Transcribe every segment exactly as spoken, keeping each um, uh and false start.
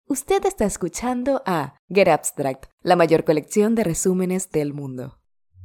Usted está escuchando a Get Abstract, la mayor colección de resúmenes del mundo.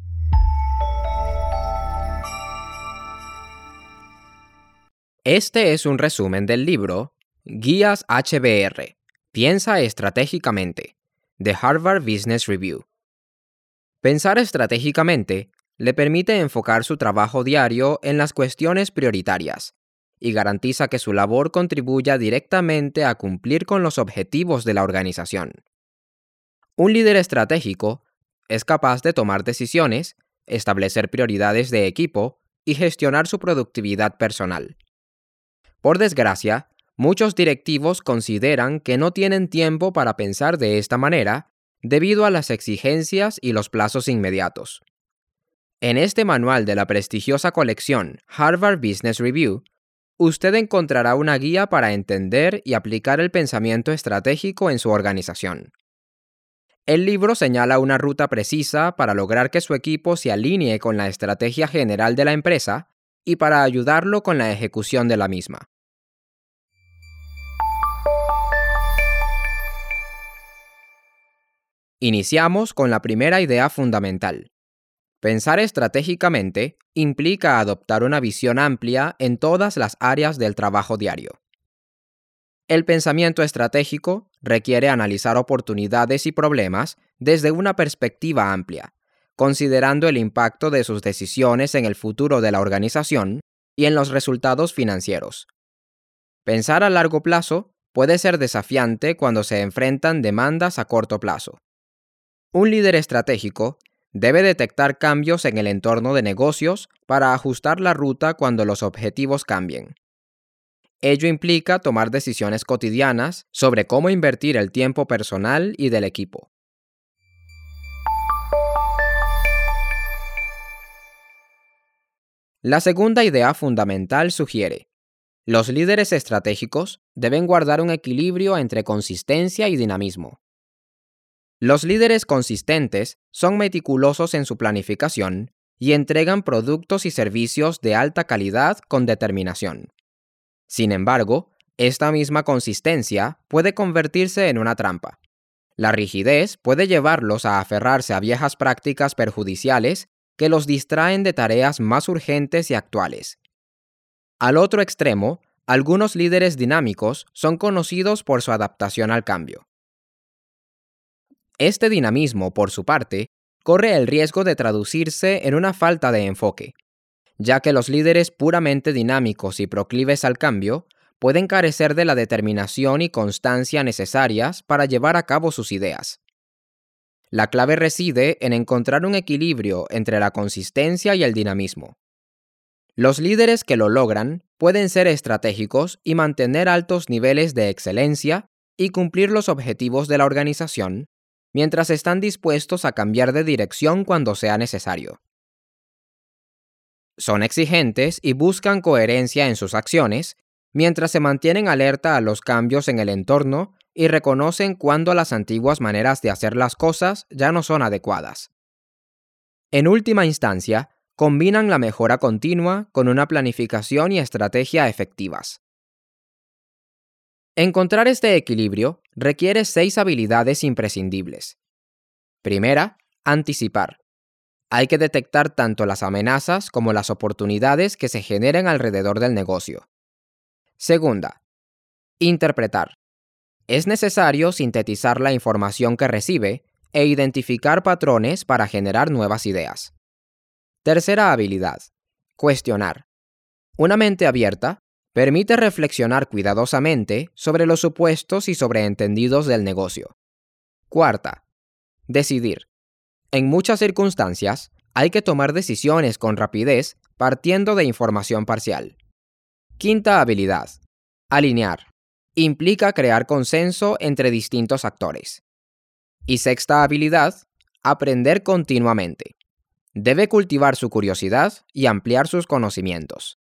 Este es un resumen del libro Guías H B R, Piensa estratégicamente, de Harvard Business Review. Pensar estratégicamente le permite enfocar su trabajo diario en las cuestiones prioritarias y garantiza que su labor contribuya directamente a cumplir con los objetivos de la organización. Un líder estratégico es capaz de tomar decisiones, establecer prioridades de equipo y gestionar su productividad personal. Por desgracia, muchos directivos consideran que no tienen tiempo para pensar de esta manera debido a las exigencias y los plazos inmediatos. En este manual de la prestigiosa colección Harvard Business Review, usted encontrará una guía para entender y aplicar el pensamiento estratégico en su organización. El libro señala una ruta precisa para lograr que su equipo se alinee con la estrategia general de la empresa y para ayudarlo con la ejecución de la misma. Iniciamos con la primera idea fundamental. Pensar estratégicamente implica adoptar una visión amplia en todas las áreas del trabajo diario. El pensamiento estratégico requiere analizar oportunidades y problemas desde una perspectiva amplia, considerando el impacto de sus decisiones en el futuro de la organización y en los resultados financieros. Pensar a largo plazo puede ser desafiante cuando se enfrentan demandas a corto plazo. Un líder estratégico debe detectar cambios en el entorno de negocios para ajustar la ruta cuando los objetivos cambien. Ello implica tomar decisiones cotidianas sobre cómo invertir el tiempo personal y del equipo. La segunda idea fundamental sugiere: los líderes estratégicos deben guardar un equilibrio entre consistencia y dinamismo. Los líderes consistentes son meticulosos en su planificación y entregan productos y servicios de alta calidad con determinación. Sin embargo, esta misma consistencia puede convertirse en una trampa. La rigidez puede llevarlos a aferrarse a viejas prácticas perjudiciales que los distraen de tareas más urgentes y actuales. Al otro extremo, algunos líderes dinámicos son conocidos por su adaptación al cambio. Este dinamismo, por su parte, corre el riesgo de traducirse en una falta de enfoque, ya que los líderes puramente dinámicos y proclives al cambio pueden carecer de la determinación y constancia necesarias para llevar a cabo sus ideas. La clave reside en encontrar un equilibrio entre la consistencia y el dinamismo. Los líderes que lo logran pueden ser estratégicos y mantener altos niveles de excelencia y cumplir los objetivos de la organización, mientras están dispuestos a cambiar de dirección cuando sea necesario. Son exigentes y buscan coherencia en sus acciones, mientras se mantienen alerta a los cambios en el entorno y reconocen cuando las antiguas maneras de hacer las cosas ya no son adecuadas. En última instancia, combinan la mejora continua con una planificación y estrategia efectivas. Encontrar este equilibrio requiere seis habilidades imprescindibles. Primera, anticipar. Hay que detectar tanto las amenazas como las oportunidades que se generen alrededor del negocio. Segunda, interpretar. Es necesario sintetizar la información que recibe e identificar patrones para generar nuevas ideas. Tercera habilidad, cuestionar. Una mente abierta permite reflexionar cuidadosamente sobre los supuestos y sobreentendidos del negocio. Cuarta, decidir. En muchas circunstancias, hay que tomar decisiones con rapidez partiendo de información parcial. Quinta habilidad, alinear. Implica crear consenso entre distintos actores. Y sexta habilidad, aprender continuamente. Debe cultivar su curiosidad y ampliar sus conocimientos.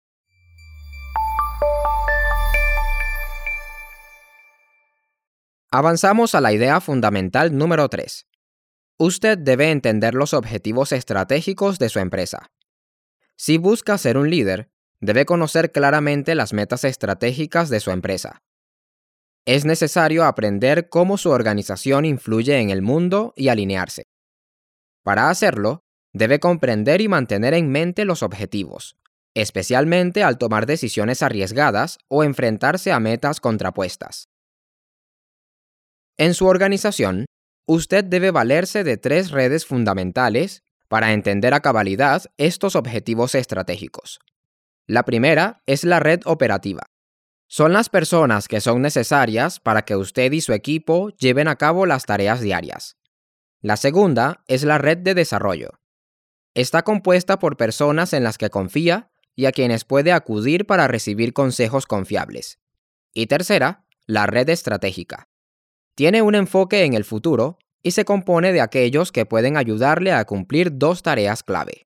Avanzamos a la idea fundamental número tres. Usted debe entender los objetivos estratégicos de su empresa. Si busca ser un líder, debe conocer claramente las metas estratégicas de su empresa. Es necesario aprender cómo su organización influye en el mundo y alinearse. Para hacerlo, debe comprender y mantener en mente los objetivos, especialmente al tomar decisiones arriesgadas o enfrentarse a metas contrapuestas. En su organización, usted debe valerse de tres redes fundamentales para entender a cabalidad estos objetivos estratégicos. La primera es la red operativa. Son las personas que son necesarias para que usted y su equipo lleven a cabo las tareas diarias. La segunda es la red de desarrollo. Está compuesta por personas en las que confía y a quienes puede acudir para recibir consejos confiables. Y tercera, la red estratégica. Tiene un enfoque en el futuro y se compone de aquellos que pueden ayudarle a cumplir dos tareas clave.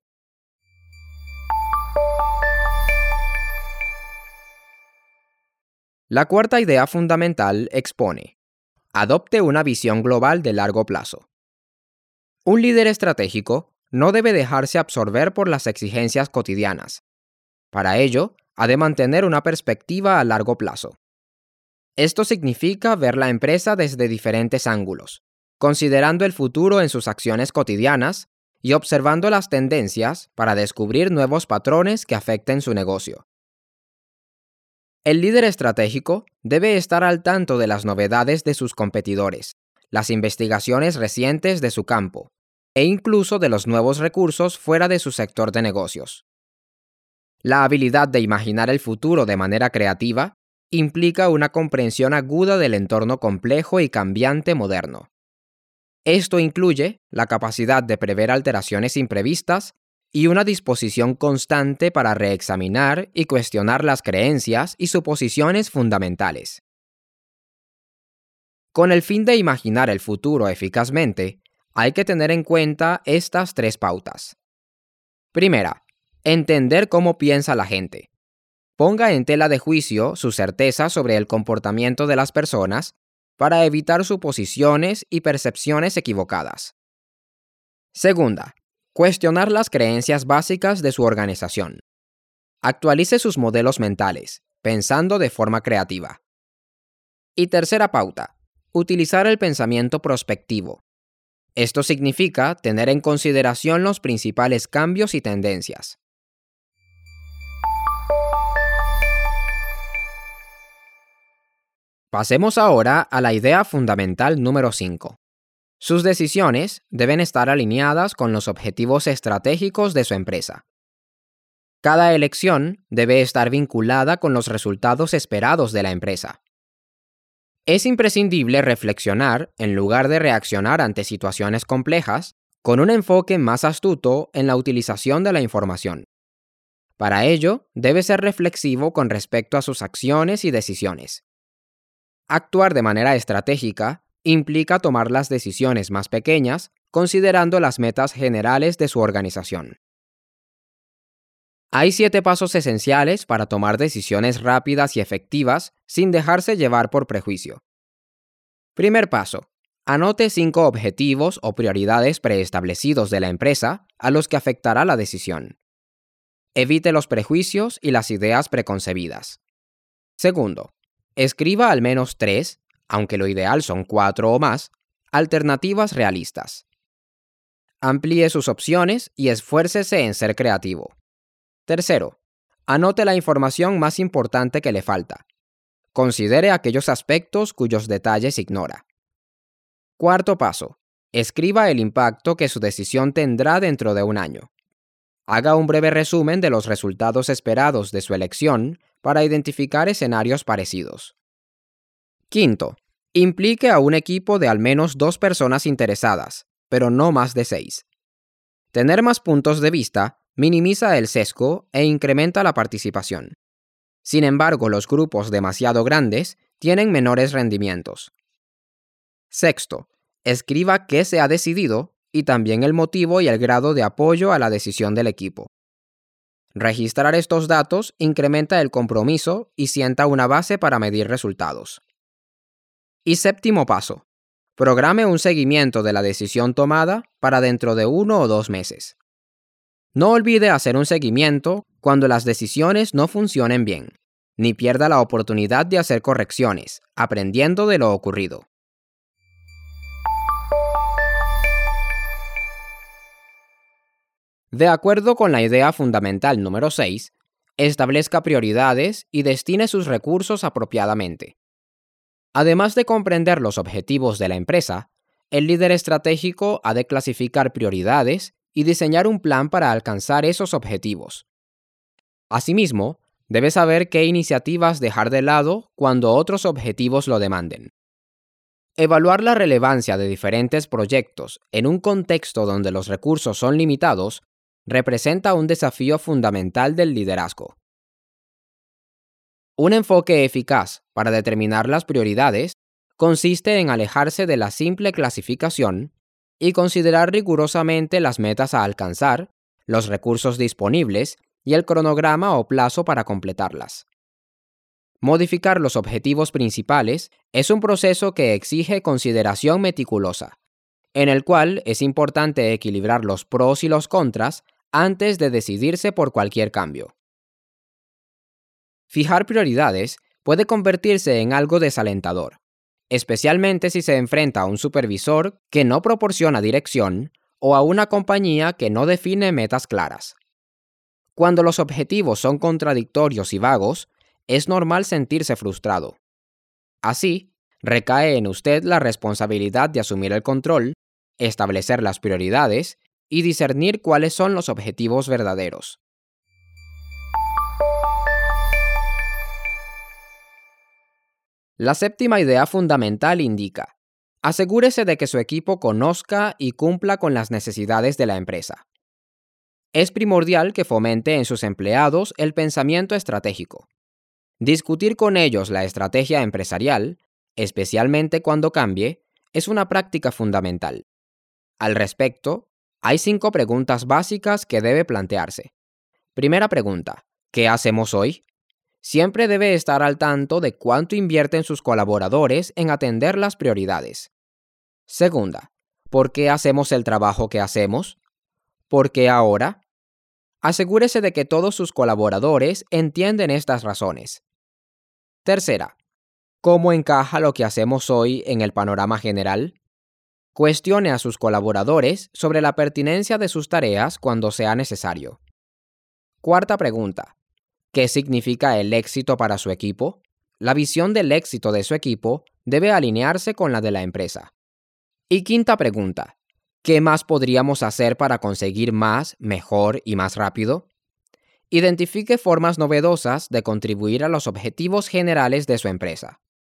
La cuarta idea fundamental expone: adopte una visión global de largo plazo. Un líder estratégico no debe dejarse absorber por las exigencias cotidianas. Para ello, ha de mantener una perspectiva a largo plazo. Esto significa ver la empresa desde diferentes ángulos, considerando el futuro en sus acciones cotidianas y observando las tendencias para descubrir nuevos patrones que afecten su negocio. El líder estratégico debe estar al tanto de las novedades de sus competidores, las investigaciones recientes de su campo, e incluso de los nuevos recursos fuera de su sector de negocios. La habilidad de imaginar el futuro de manera creativa implica una comprensión aguda del entorno complejo y cambiante moderno. Esto incluye la capacidad de prever alteraciones imprevistas y una disposición constante para reexaminar y cuestionar las creencias y suposiciones fundamentales. Con el fin de imaginar el futuro eficazmente, hay que tener en cuenta estas tres pautas. Primera, entender cómo piensa la gente. Ponga en tela de juicio su certeza sobre el comportamiento de las personas para evitar suposiciones y percepciones equivocadas. Segunda, cuestionar las creencias básicas de su organización. Actualice sus modelos mentales, pensando de forma creativa. Y tercera pauta, utilizar el pensamiento prospectivo. Esto significa tener en consideración los principales cambios y tendencias. Pasemos ahora a la idea fundamental número cinco. Sus decisiones deben estar alineadas con los objetivos estratégicos de su empresa. Cada elección debe estar vinculada con los resultados esperados de la empresa. Es imprescindible reflexionar en lugar de reaccionar ante situaciones complejas, con un enfoque más astuto en la utilización de la información. Para ello, debe ser reflexivo con respecto a sus acciones y decisiones. Actuar de manera estratégica implica tomar las decisiones más pequeñas considerando las metas generales de su organización. Hay siete pasos esenciales para tomar decisiones rápidas y efectivas sin dejarse llevar por prejuicio. Primer paso. Anote cinco objetivos o prioridades preestablecidos de la empresa a los que afectará la decisión. Evite los prejuicios y las ideas preconcebidas. Segundo. Escriba al menos tres, aunque lo ideal son cuatro o más, alternativas realistas. Amplíe sus opciones y esfuércese en ser creativo. Tercero, anote la información más importante que le falta. Considere aquellos aspectos cuyos detalles ignora. Cuarto paso, escriba el impacto que su decisión tendrá dentro de un año. Haga un breve resumen de los resultados esperados de su elección para identificar escenarios parecidos. Quinto, implique a un equipo de al menos dos personas interesadas, pero no más de seis. Tener más puntos de vista minimiza el sesgo e incrementa la participación. Sin embargo, los grupos demasiado grandes tienen menores rendimientos. Sexto, escriba qué se ha decidido y también el motivo y el grado de apoyo a la decisión del equipo. Registrar estos datos incrementa el compromiso y sienta una base para medir resultados. Y séptimo paso, programe un seguimiento de la decisión tomada para dentro de uno o dos meses. No olvide hacer un seguimiento cuando las decisiones no funcionen bien, ni pierda la oportunidad de hacer correcciones, aprendiendo de lo ocurrido. De acuerdo con la idea fundamental número seis, establezca prioridades y destine sus recursos apropiadamente. Además de comprender los objetivos de la empresa, el líder estratégico ha de clasificar prioridades y diseñar un plan para alcanzar esos objetivos. Asimismo, debe saber qué iniciativas dejar de lado cuando otros objetivos lo demanden. Evaluar la relevancia de diferentes proyectos en un contexto donde los recursos son limitados representa un desafío fundamental del liderazgo. Un enfoque eficaz para determinar las prioridades consiste en alejarse de la simple clasificación y considerar rigurosamente las metas a alcanzar, los recursos disponibles y el cronograma o plazo para completarlas. Modificar los objetivos principales es un proceso que exige consideración meticulosa, en el cual es importante equilibrar los pros y los contras antes de decidirse por cualquier cambio. Fijar prioridades puede convertirse en algo desalentador, especialmente si se enfrenta a un supervisor que no proporciona dirección o a una compañía que no define metas claras. Cuando los objetivos son contradictorios y vagos, es normal sentirse frustrado. Así, recae en usted la responsabilidad de asumir el control, establecer las prioridades y discernir cuáles son los objetivos verdaderos. La séptima idea fundamental indica: asegúrese de que su equipo conozca y cumpla con las necesidades de la empresa. Es primordial que fomente en sus empleados el pensamiento estratégico. Discutir con ellos la estrategia empresarial, especialmente cuando cambie, es una práctica fundamental. Al respecto, hay cinco preguntas básicas que debe plantearse. Primera pregunta: ¿qué hacemos hoy? Siempre debe estar al tanto de cuánto invierten sus colaboradores en atender las prioridades. Segunda: ¿por qué hacemos el trabajo que hacemos? ¿Por qué ahora? Asegúrese de que todos sus colaboradores entienden estas razones. Tercera: ¿cómo encaja lo que hacemos hoy en el panorama general? Cuestione a sus colaboradores sobre la pertinencia de sus tareas cuando sea necesario. Cuarta pregunta: ¿qué significa el éxito para su equipo? La visión del éxito de su equipo debe alinearse con la de la empresa. Y quinta pregunta: ¿qué más podríamos hacer para conseguir más, mejor y más rápido? Identifique formas novedosas de contribuir a los objetivos generales de su empresa.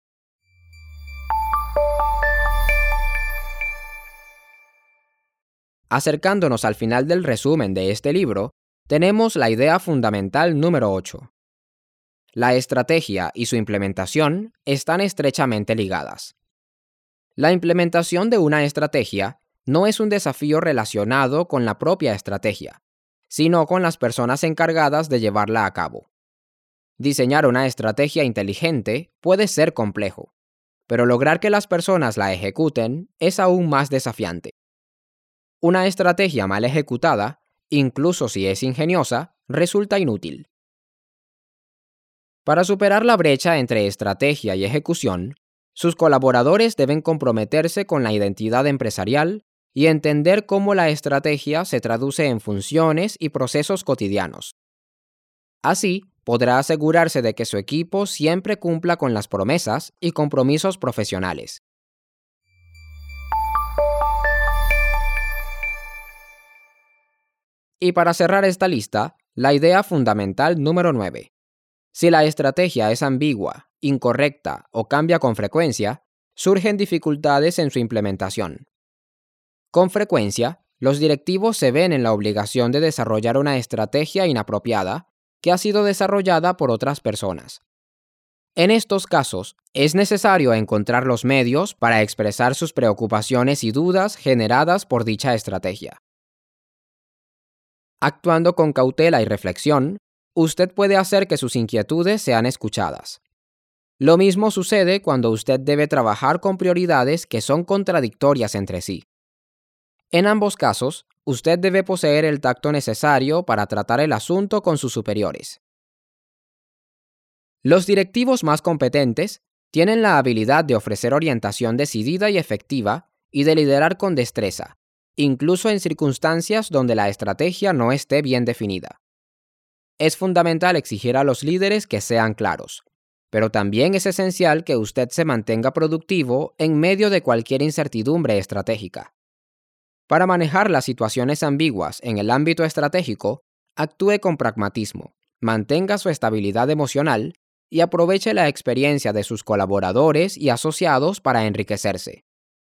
Acercándonos al final del resumen de este libro, tenemos la idea fundamental número ocho. La estrategia y su implementación están estrechamente ligadas. La implementación de una estrategia no es un desafío relacionado con la propia estrategia, sino con las personas encargadas de llevarla a cabo. Diseñar una estrategia inteligente puede ser complejo, pero lograr que las personas la ejecuten es aún más desafiante. Una estrategia mal ejecutada, incluso si es ingeniosa, resulta inútil. Para superar la brecha entre estrategia y ejecución, sus colaboradores deben comprometerse con la identidad empresarial y entender cómo la estrategia se traduce en funciones y procesos cotidianos. Así, podrá asegurarse de que su equipo siempre cumpla con las promesas y compromisos profesionales. Y para cerrar esta lista, la idea fundamental número nueve. Si la estrategia es ambigua, incorrecta o cambia con frecuencia, surgen dificultades en su implementación. Con frecuencia, los directivos se ven en la obligación de desarrollar una estrategia inapropiada que ha sido desarrollada por otras personas. En estos casos, es necesario encontrar los medios para expresar sus preocupaciones y dudas generadas por dicha estrategia. Actuando con cautela y reflexión, usted puede hacer que sus inquietudes sean escuchadas. Lo mismo sucede cuando usted debe trabajar con prioridades que son contradictorias entre sí. En ambos casos, usted debe poseer el tacto necesario para tratar el asunto con sus superiores. Los directivos más competentes tienen la habilidad de ofrecer orientación decidida y efectiva y de liderar con destreza, incluso en circunstancias donde la estrategia no esté bien definida. Es fundamental exigir a los líderes que sean claros, pero también es esencial que usted se mantenga productivo en medio de cualquier incertidumbre estratégica. Para manejar las situaciones ambiguas en el ámbito estratégico, actúe con pragmatismo, mantenga su estabilidad emocional y aproveche la experiencia de sus colaboradores y asociados para enriquecerse.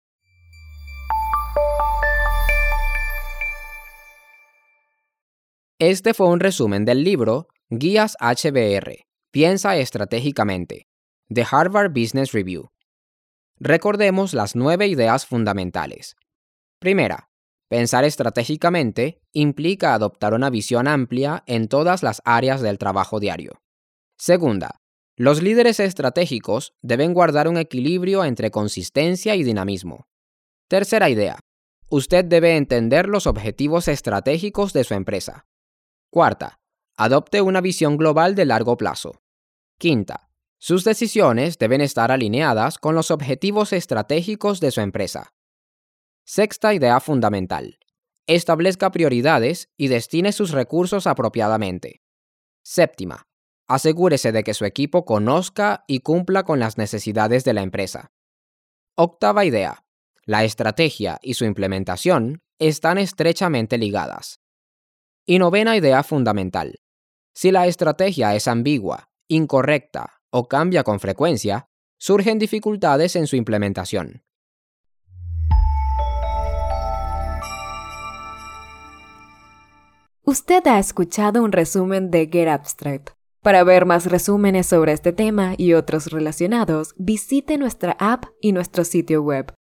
Este fue un resumen del libro Guías H B R, Piensa estratégicamente, de Harvard Business Review. Recordemos las nueve ideas fundamentales. Primera, pensar estratégicamente implica adoptar una visión amplia en todas las áreas del trabajo diario. Segunda, los líderes estratégicos deben guardar un equilibrio entre consistencia y dinamismo. Tercera idea, usted debe entender los objetivos estratégicos de su empresa. Cuarta, adopte una visión global de largo plazo. Quinta, sus decisiones deben estar alineadas con los objetivos estratégicos de su empresa. Sexta idea fundamental, establezca prioridades y destine sus recursos apropiadamente. Séptima, asegúrese de que su equipo conozca y cumpla con las necesidades de la empresa. Octava idea, la estrategia y su implementación están estrechamente ligadas. Y novena idea fundamental, si la estrategia es ambigua, incorrecta o cambia con frecuencia, surgen dificultades en su implementación. Usted ha escuchado un resumen de Get Abstract. Para ver más resúmenes sobre este tema y otros relacionados, visite nuestra app y nuestro sitio web.